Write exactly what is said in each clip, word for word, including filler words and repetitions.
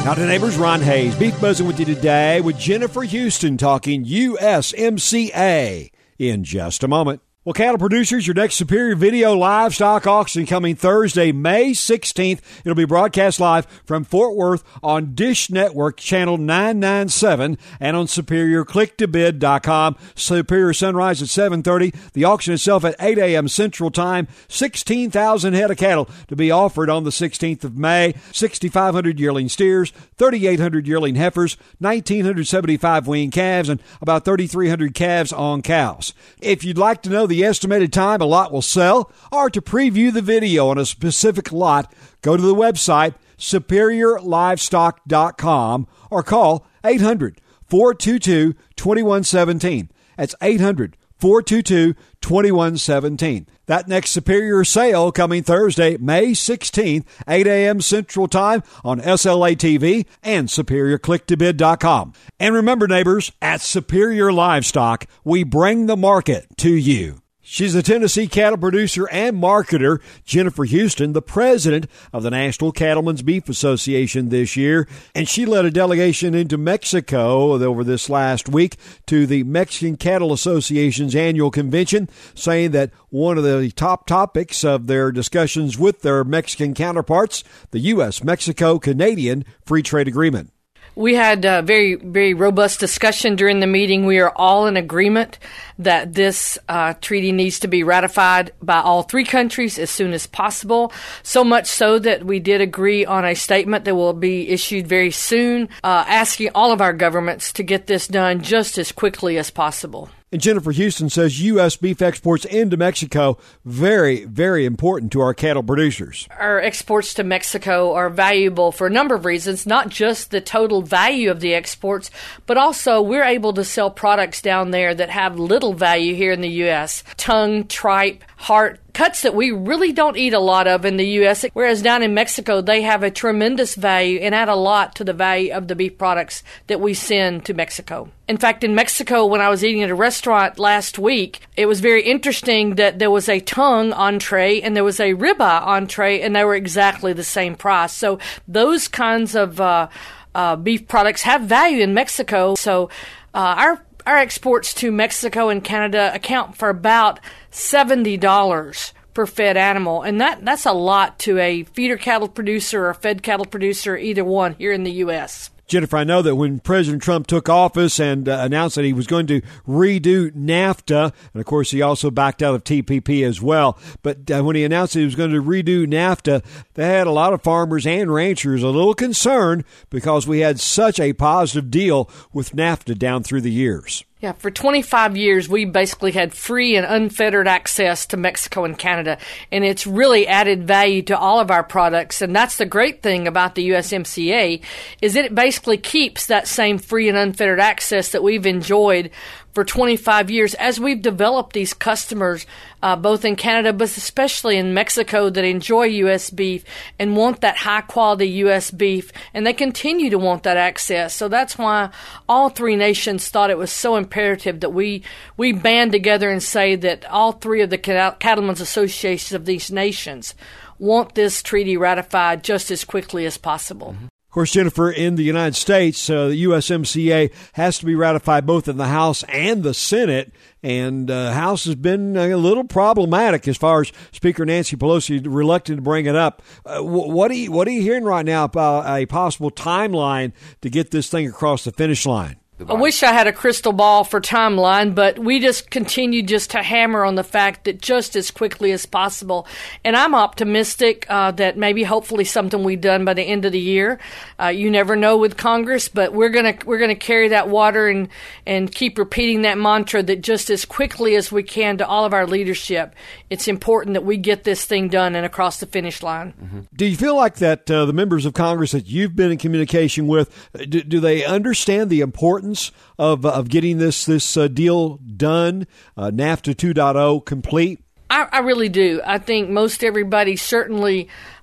Now to neighbors, Ron Hayes, Beef Buzzing with you today with Jennifer Houston talking U S M C A in just a moment. Well, cattle producers, your next Superior Video livestock auction coming Thursday, May sixteenth. It'll be broadcast live from Fort Worth on Dish Network, channel nine ninety-seven, and on superior click to bid dot com. Superior Sunrise at seven thirty. The auction itself at eight a.m. Central Time. sixteen thousand head of cattle to be offered on the sixteenth of May. sixty-five hundred yearling steers, thirty-eight hundred yearling heifers, one thousand nine hundred seventy-five weaned calves, and about thirty-three hundred calves on cows. If you'd like to know the estimated time a lot will sell, or to preview the video on a specific lot, go to the website superior livestock dot com or call eight hundred, four two two, two one one seven. That's eight hundred, four two two, two one one seven. That next Superior sale coming Thursday, May sixteenth, eight a.m. Central Time on S L A T V and superior click to bid dot com. And remember, neighbors, at Superior Livestock, we bring the market to you. She's a Tennessee cattle producer and marketer, Jennifer Houston, the president of the National Cattlemen's Beef Association this year, and she led a delegation into Mexico over this last week to the Mexican Cattle Association's annual convention, saying that one of the top topics of their discussions with their Mexican counterparts, the U S Mexico Canadian Free Trade Agreement. We had a very, very robust discussion during the meeting. We are all in agreement that this uh, treaty needs to be ratified by all three countries as soon as possible, so much so that we did agree on a statement that will be issued very soon, uh, asking all of our governments to get this done just as quickly as possible. And Jennifer Houston says U S beef exports into Mexico, very, very important to our cattle producers. Our exports to Mexico are valuable for a number of reasons, not just the total value of the exports, but also we're able to sell products down there that have little value here in the U S. Tongue, tripe, heart, cuts that we really don't eat a lot of in the U S, whereas down in Mexico, they have a tremendous value and add a lot to the value of the beef products that we send to Mexico. In fact, in Mexico, when I was eating at a restaurant last week, it was very interesting that there was a tongue entree and there was a ribeye entree, and they were exactly the same price. So those kinds of uh, uh, beef products have value in Mexico. So uh, our Our exports to Mexico and Canada account for about seventy dollars per fed animal, and that, that's a lot to a feeder cattle producer or fed cattle producer, either one, here in the U S. Jennifer, I know that when President Trump took office and uh, announced that he was going to redo NAFTA, and of course he also backed out of T P P as well, but uh, when he announced that he was going to redo NAFTA, they had a lot of farmers and ranchers a little concerned because we had such a positive deal with NAFTA down through the years. Yeah, for twenty-five years, we basically had free and unfettered access to Mexico and Canada, and it's really added value to all of our products. And that's the great thing about the U S M C A, is that it basically keeps that same free and unfettered access that we've enjoyed for twenty-five years as we've developed these customers, uh, both in Canada, but especially in Mexico, that enjoy U S beef and want that high-quality U S beef, and they continue to want that access. So that's why all three nations thought it was so imperative that we, we band together and say that all three of the cattlemen's associations of these nations want this treaty ratified just as quickly as possible. Mm-hmm. Of course, Jennifer, in the United States, uh, the U S M C A has to be ratified both in the House and the Senate, and the uh, House has been a little problematic as far as Speaker Nancy Pelosi reluctant to bring it up. Uh, what are you, what are you hearing right now about a possible timeline to get this thing across the finish line? I wish I had a crystal ball for timeline, but we just continue just to hammer on the fact that just as quickly as possible. And I'm optimistic uh, that maybe hopefully something will be done by the end of the year. Uh, you never know with Congress, but we're gonna we're gonna carry that water and and keep repeating that mantra that just as quickly as we can to all of our leadership, it's important that we get this thing done and across the finish line. Mm-hmm. Do you feel like that uh, the members of Congress that you've been in communication with, do, do they understand the importance of of getting this this uh, deal done, uh, NAFTA two point oh complete? I, I really do. I think most everybody certainly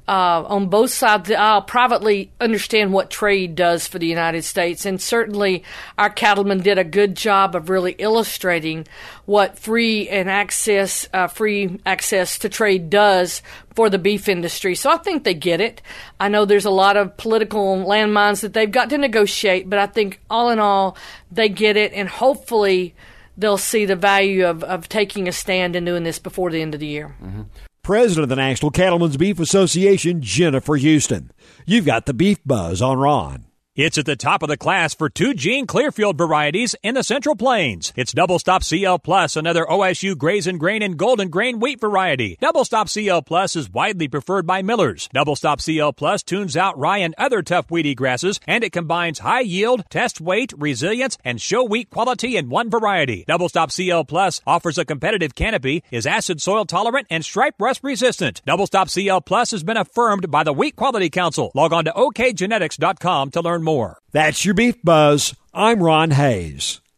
uh, on both sides of the aisle privately understand what trade does for the United States. And certainly our cattlemen did a good job of really illustrating what free and access, uh, free access to trade does for the beef industry. So I think they get it. I know there's a lot of political landmines that they've got to negotiate, but I think all in all, they get it, and hopefully they'll see the value of, of taking a stand and doing this before the end of the year. Mm-hmm. President of the National Cattlemen's Beef Association, Jennifer Houston. You've got the Beef Buzz on Ron. It's at the top of the class for two gene Clearfield varieties in the Central Plains. It's Double Stop C L Plus, another O S U Graze and Grain and Golden Grain wheat variety. Double Stop C L Plus is widely preferred by millers. Double Stop C L Plus tunes out rye and other tough weedy grasses, and it combines high yield, test weight, resilience, and show wheat quality in one variety. Double Stop C L Plus offers a competitive canopy, is acid soil tolerant, and stripe rust resistant. Double Stop C L Plus has been affirmed by the Wheat Quality Council. Log on to O K genetics dot com to learn more. That's your Beef Buzz. I'm Ron Hayes.